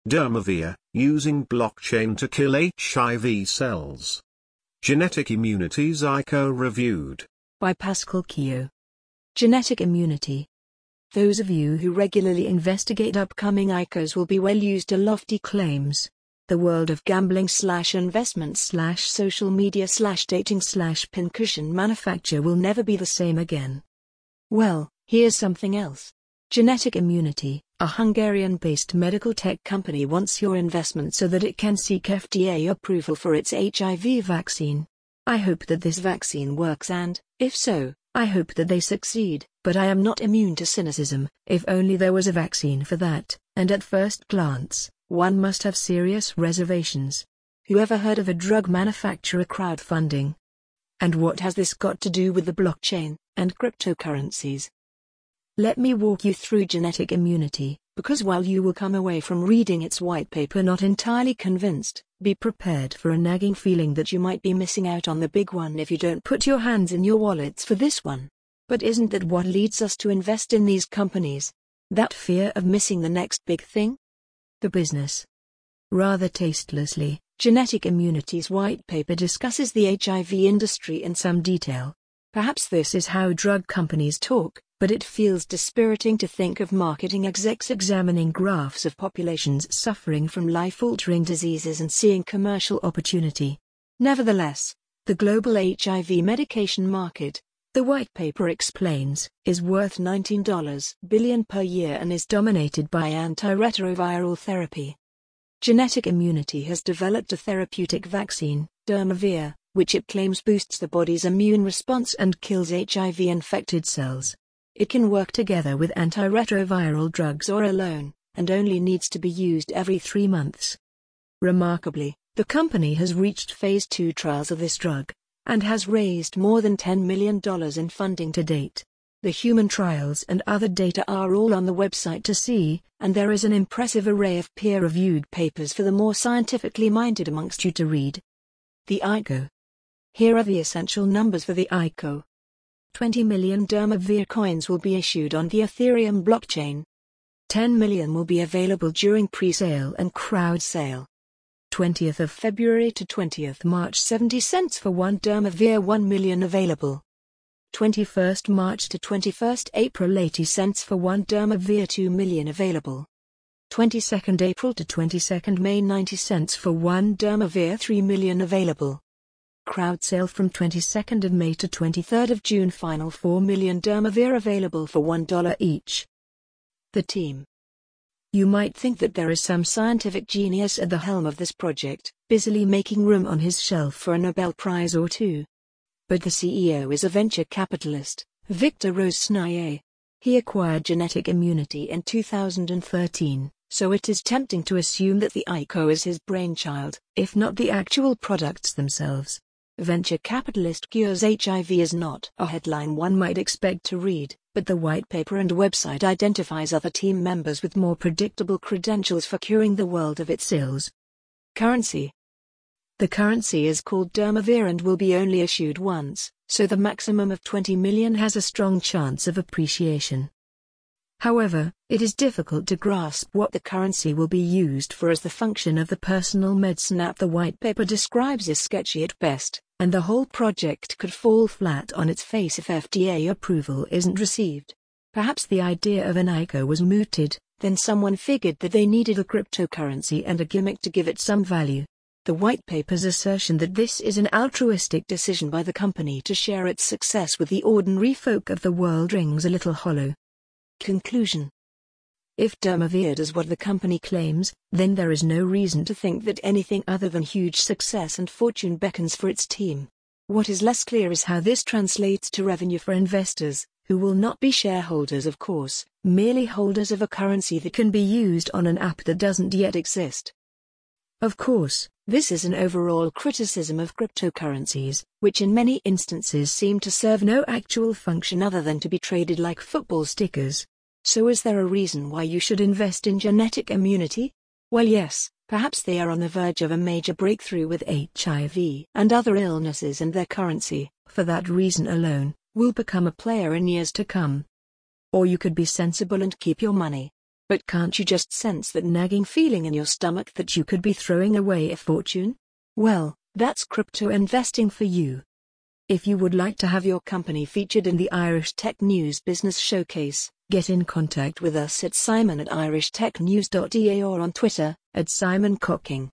Dermavir, using blockchain to kill HIV cells. Genetic Immunity's ICO reviewed. By Pascal Keogh. Genetic immunity. Those of you who regularly investigate upcoming ICOs will be well used to lofty claims. The world of gambling/investment/social media/dating/pincushion manufacture will never be the same again. Well, here's something else. Genetic Immunity, a Hungarian-based medical tech company, wants your investment so that it can seek FDA approval for its HIV vaccine. I hope that this vaccine works and, if so, I hope that they succeed, but I am not immune to cynicism. If only there was a vaccine for that, and at first glance, one must have serious reservations. Who ever heard of a drug manufacturer crowdfunding? And what has this got to do with the blockchain and cryptocurrencies? Let me walk you through Genetic Immunity, because while you will come away from reading its white paper not entirely convinced, be prepared for a nagging feeling that you might be missing out on the big one if you don't put your hands in your wallets for this one. But isn't that what leads us to invest in these companies? That fear of missing the next big thing? The business. Rather tastelessly, Genetic Immunity's white paper discusses the HIV industry in some detail. Perhaps this is how drug companies talk, but it feels dispiriting to think of marketing execs examining graphs of populations suffering from life-altering diseases and seeing commercial opportunity. Nevertheless, the global HIV medication market, the white paper explains, is worth $19 billion per year and is dominated by antiretroviral therapy. Genetic Immunity has developed a therapeutic vaccine, Dermavir, which it claims boosts the body's immune response and kills HIV-infected cells. It can work together with antiretroviral drugs or alone, and only needs to be used every 3 months. Remarkably, the company has reached phase 2 trials of this drug, and has raised more than $10 million in funding to date. The human trials and other data are all on the website to see, and there is an impressive array of peer-reviewed papers for the more scientifically minded amongst you to read. The ICO. Here are the essential numbers for the ICO. 20 million Dermavir coins will be issued on the Ethereum blockchain. 10 million will be available during pre-sale and crowd sale. 20th of February to 20th March 70 cents for 1 Dermavir, 1 million available. 21st March to 21st April 80 cents for 1 Dermavir, 2 million available. 22nd April to 22nd May 90 cents for 1 Dermavir, 3 million available. Crowd sale from 22nd of May to 23rd of June, final 4 million Dermavir available for $1 each. The team. You might think that there is some scientific genius at the helm of this project, busily making room on his shelf for a Nobel Prize or two. But the CEO is a venture capitalist, Victor Rosznaye. He acquired Genetic Immunity in 2013, so it is tempting to assume that the ICO is his brainchild, if not the actual products themselves. Venture capitalist cures HIV is not a headline one might expect to read, but the white paper and website identifies other team members with more predictable credentials for curing the world of its ills. Currency. The currency is called Dermavir and will be only issued once, so the maximum of 20 million has a strong chance of appreciation. However, it is difficult to grasp what the currency will be used for, as the function of the personal medicine app the white paper describes is sketchy at best, and the whole project could fall flat on its face if FDA approval isn't received. Perhaps the idea of an ICO was mooted, then someone figured that they needed a cryptocurrency and a gimmick to give it some value. The white paper's assertion that this is an altruistic decision by the company to share its success with the ordinary folk of the world rings a little hollow. Conclusion. If Dermavir does what the company claims, then there is no reason to think that anything other than huge success and fortune beckons for its team. What is less clear is how this translates to revenue for investors, who will not be shareholders of course, merely holders of a currency that can be used on an app that doesn't yet exist. Of course, this is an overall criticism of cryptocurrencies, which in many instances seem to serve no actual function other than to be traded like football stickers. So is there a reason why you should invest in Genetic Immunity? Well, yes, perhaps they are on the verge of a major breakthrough with HIV and other illnesses, and their currency, for that reason alone, will become a player in years to come. Or you could be sensible and keep your money. But can't you just sense that nagging feeling in your stomach that you could be throwing away a fortune? Well, that's crypto investing for you. If you would like to have your company featured in the Irish Tech News Business Showcase, get in contact with us at simon@irishtechnews.ie or on Twitter, @SimonCocking.